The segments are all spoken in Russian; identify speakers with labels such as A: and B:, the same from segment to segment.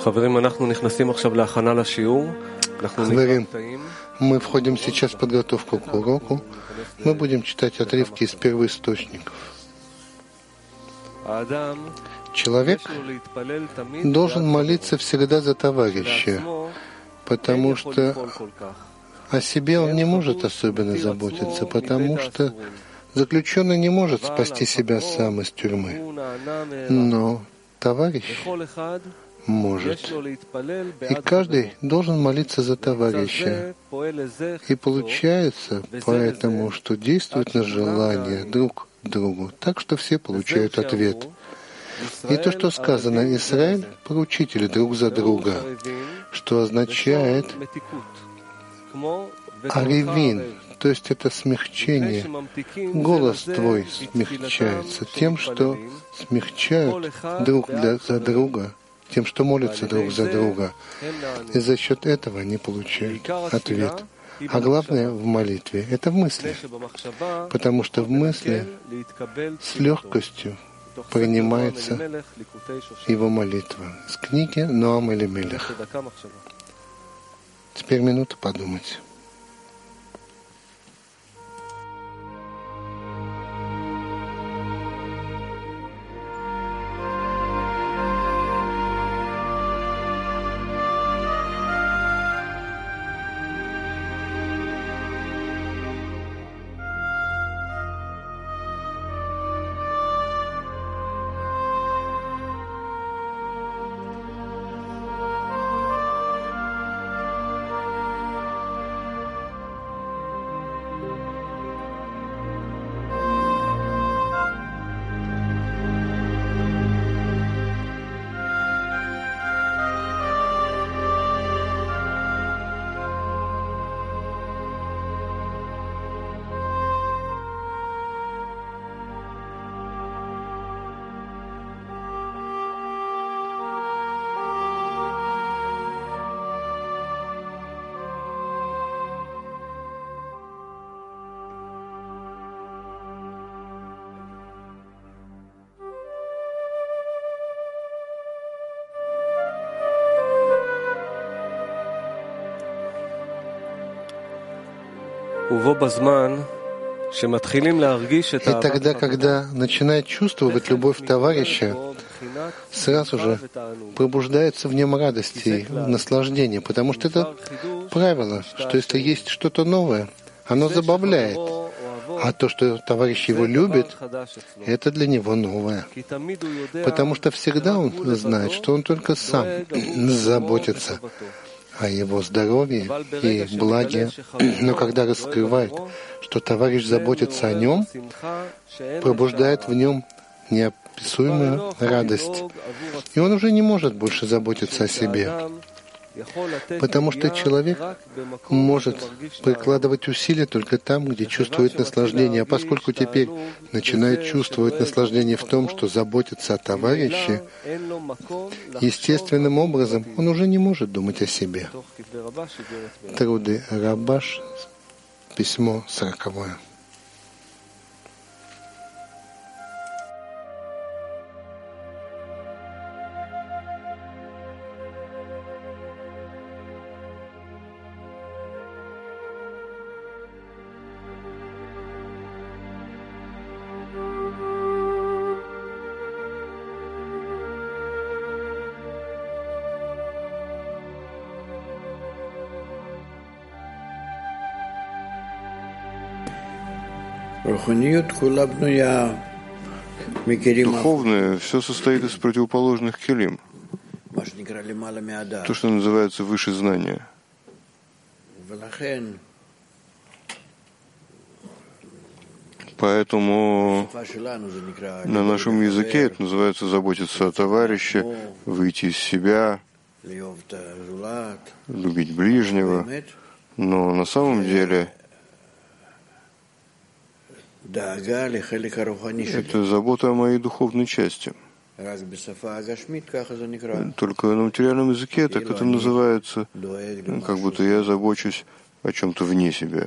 A: Хаверим, мы входим сейчас в подготовку к уроку. Мы будем читать отрывки из первоисточников. Человек должен молиться всегда за товарища, потому что о себе он не может особенно заботиться, потому что заключенный не может спасти себя сам из тюрьмы. Но товарищ может. И каждый должен молиться за товарища. И получается поэтому, что действует на желание друг другу, так что все получают ответ. И то, что сказано, Израиль — поручители друг за друга, что означает аревин, то есть это смягчение. Голос твой смягчается тем, что смягчают друг за друга, тем, что молятся друг за друга. И за счет этого они получают ответ. А главное в молитве — это в мысли, потому что в мысли с легкостью принимается его молитва. С книги Ноам Элимелех. Теперь минуту подумать. И тогда, когда начинает чувствовать любовь товарища, сразу же пробуждается в нем радость и наслаждение, потому что это правило, что если есть что-то новое, оно забавляет, а то, что товарищ его любит, это для него новое. Потому что всегда он знает, что он только сам заботится о его здоровье и благе, но когда раскрывает, что товарищ заботится о нем, пробуждает в нем неописуемую радость. И он уже не может больше заботиться о себе, потому что человек может прикладывать усилия только там, где чувствует наслаждение. А поскольку теперь начинает чувствовать наслаждение в том, что заботится о товарище, естественным образом он уже не может думать о себе. Труды Рабаш, письмо 40.
B: Духовное все состоит из противоположных келим, то, что называется выше знания. Поэтому на нашем языке это называется заботиться о товарище, выйти из себя, любить ближнего. Но на самом деле это забота о моей духовной части. Только на материальном языке так это называется, как будто я забочусь о чем-то вне себя.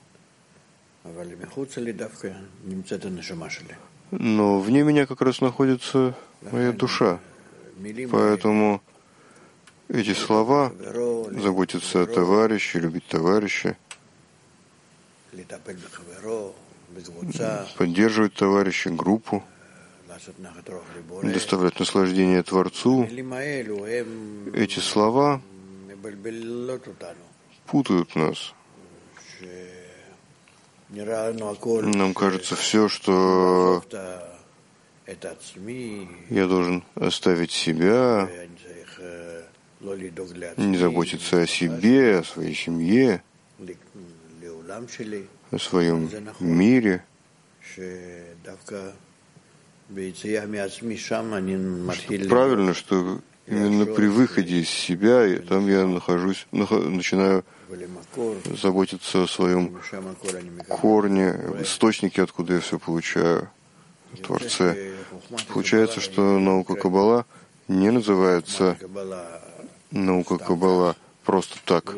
B: Но вне меня как раз находится моя душа. Поэтому эти слова заботиться о товарище, любить товарища, поддерживать товарища, группу, доставлять наслаждение Творцу, эти слова путают нас. Нам кажется все, что я должен оставить себя, не заботиться о себе, о своей семье, о своем мире. Правильно, что именно при выходе из себя, там я начинаю заботиться о своем корне, источнике, откуда я все получаю, Творце. Получается, что наука Каббала не называется наука Каббала просто так,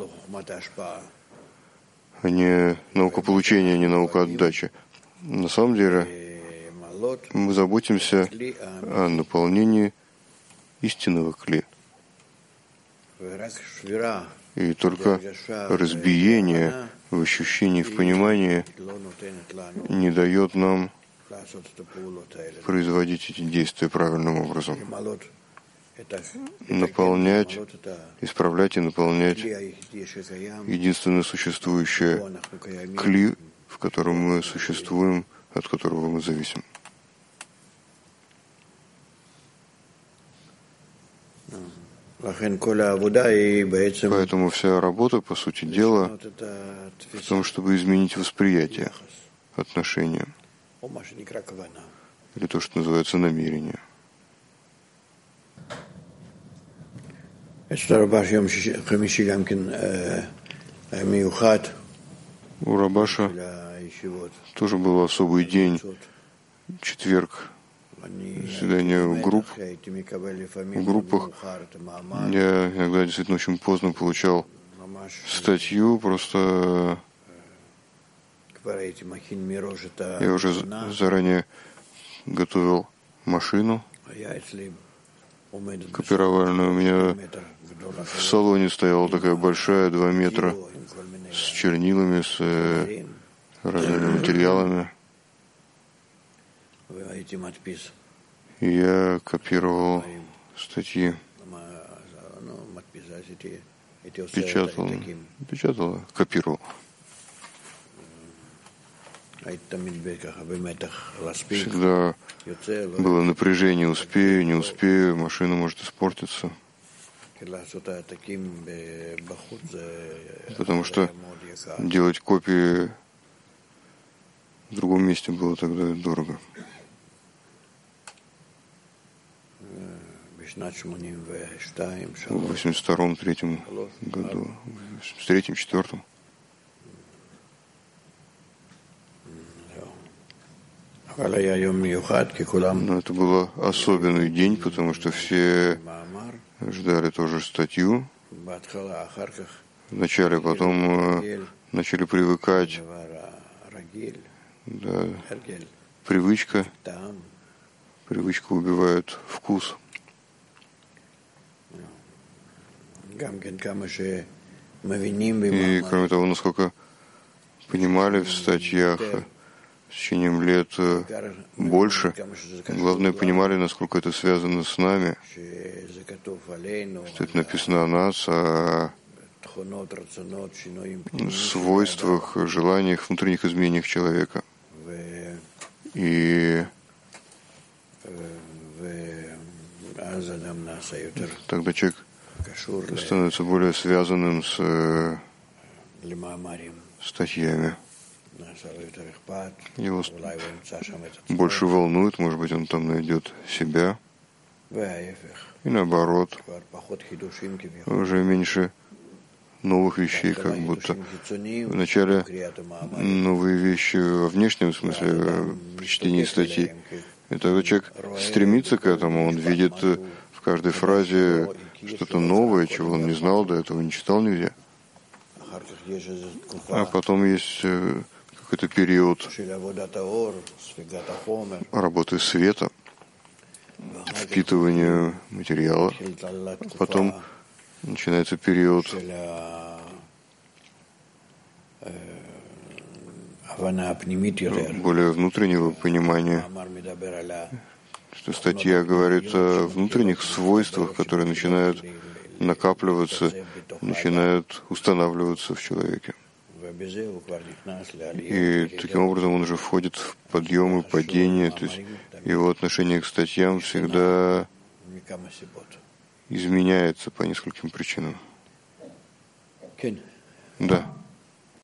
B: а не наука получения, не наука отдачи. На самом деле мы заботимся о наполнении истинного кли. И только разбиение в ощущении, в понимании не дает нам производить эти действия правильным образом. Наполнять, исправлять и наполнять единственное существующее кли, в котором мы существуем, от которого мы зависим. Поэтому вся работа, по сути дела, в том, чтобы изменить восприятие, отношения, или то, что называется намерение. У Рабаша тоже был особый день, четверг, заседание в группах. Я иногда действительно очень поздно получал статью, просто я уже заранее готовил машину копировальную. У меня в салоне стояла такая большая, 2 метра, с чернилами, с разными материалами. И я копировал статьи, печатал, копировал. Всегда было напряжение, успею, не успею, машина может испортиться. Потому что делать копии в другом месте было тогда дорого. В 82-83 году, в 83-4. Но это был особенный день, потому что все ждали тоже статью. Вначале, потом начали привыкать. Да, привычка убивает вкус. И кроме того, насколько понимали в статьях с течением лет больше, главное, понимали, насколько это связано с нами, что это написано о нас, о свойствах, желаниях, внутренних изменениях человека. И тогда человек становится более связанным с статьями. Его больше волнует, может быть, он там найдет себя. И наоборот, уже меньше новых вещей, как будто. Вначале новые вещи во внешнем смысле при чтении статьи. И тогда человек стремится к этому, он видит в каждой фразе что-то новое, чего он не знал до этого, не читал нигде. А потом есть какой-то период работы света, впитывания материала. Потом начинается период более внутреннего понимания, что статья говорит о внутренних свойствах, которые начинают накапливаться, начинают устанавливаться в человеке. И таким образом он уже входит в подъем и падение, то есть его отношение к статьям всегда изменяется по нескольким причинам. Да.